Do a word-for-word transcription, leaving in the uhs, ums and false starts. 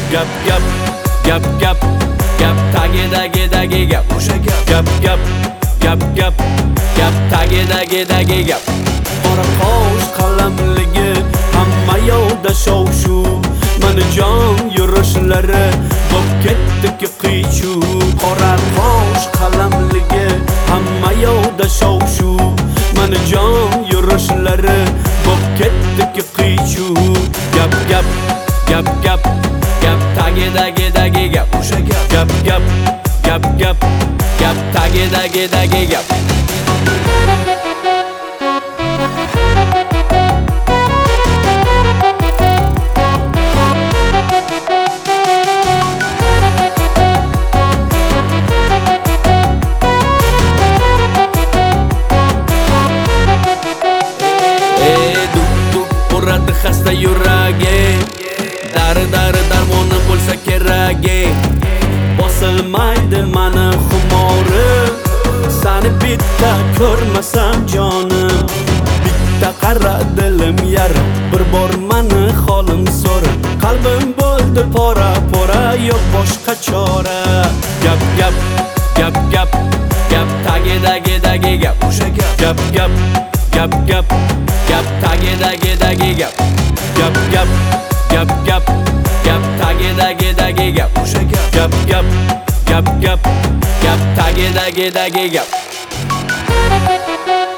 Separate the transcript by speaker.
Speaker 1: Gap gap gap gap gap tagidagi dagi gap o'sha gap gap gap gap gap gap tagidagi dagi gap qora qosh qalamligi hamma yoqda shov-shuv mana jon yurishlari bo'p ketdi qiy-chuv qora qosh qalamligi hamma yoqda shov-shuv mana jon yurishlari bo'p ketdi qiy-chuv gap gap gap gap gap tagidagi dagi gap o'sha gap gap gap gap gap gap tagidagi dagi gap Xasta yuragi Dari dari darmoni bo'lsa keragi Bosilmaydi mani xumori Sani bitta ko'rmasam jonim Bitta qara dilim yarim Bir bor mani holim so'ra Qalbim bo'ldi pora pora yo'q boshqa chora Gap gap gap gap gap tagidagi dagi gap o'sha gap gap gap gap gap gap tagidagi dagi gap gap gap gap gap gap tagidagi dagi gap o'sha gap gap gap gap gap gap tagidagi dagi gap